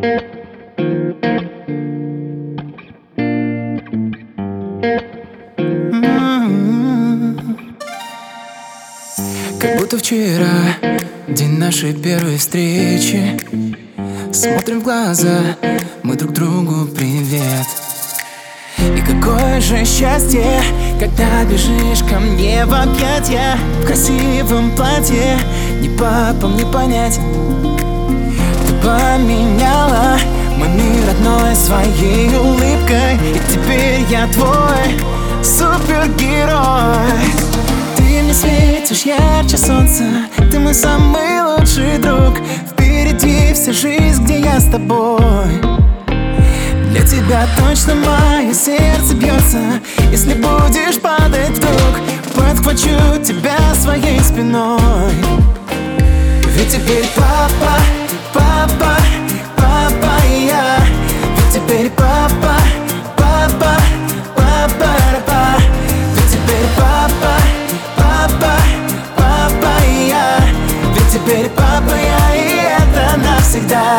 Как будто вчера, день нашей первой встречи. Смотрим в глаза, мы друг другу привет. И какое же счастье, когда бежишь ко мне в объятья, в красивом платье, ни папам не понять. Ты поменяла мой мир одной своей улыбкой, и теперь я твой супергерой. Ты мне светишь ярче солнца, ты мой самый лучший друг. Впереди вся жизнь, где я с тобой. Для тебя точно мое сердце бьется. Если будешь падать вдруг, подхвачу тебя своей спиной. Ведь теперь папа, папа, папа и я. Ведь теперь папа, папа, папа, папа. Ведь теперь папа, папа, папа и я. Ведь теперь папа я, и это навсегда.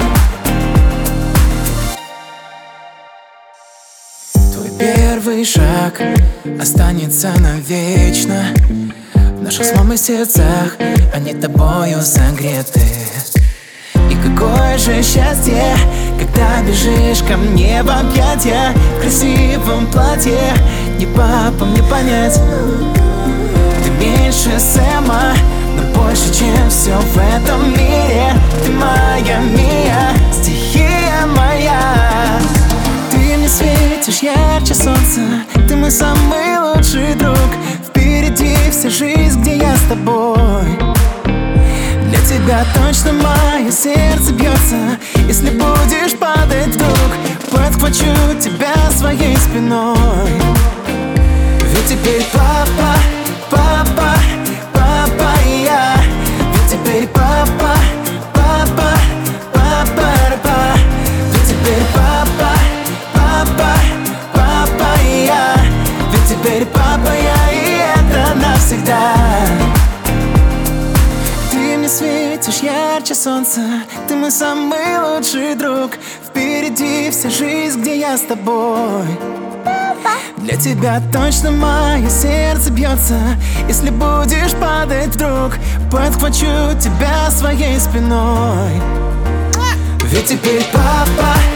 Первый шаг останется навечно в наших с мамой сердцах, они тобою согреты. И какое же счастье, когда бежишь ко мне в объятья, в красивом платье, ни папам не понять. Ты меньше Сэма, но больше, чем все в этом мире. Ты моя Мия, стихия моя. Ты мне светишь ярче солнца, ты мой самый лучший друг. Впереди вся жизнь, где я с тобой. Для тебя точно мое сердце бьется. Если будешь падать вдруг, подхвачу тебя своей спиной. Ведь теперь папа, папа, папа и я. Ведь теперь папа, папа, папа, папа. Ведь теперь папа, папа, папа и я. Ведь теперь папа я, и это навсегда. Ты мне светишь ярче солнца, ты мой самый лучший друг. Впереди вся жизнь, где я с тобой. Для тебя точно мое сердце бьется. Если будешь падать вдруг, подхвачу тебя своей спиной. Ведь теперь папа,